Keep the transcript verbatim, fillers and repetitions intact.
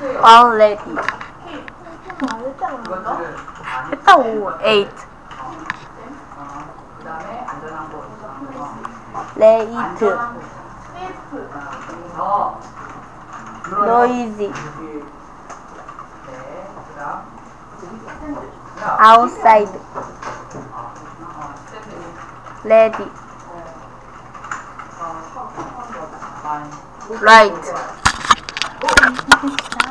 already. 했다고. eight. late. noisy. outside. ready. right.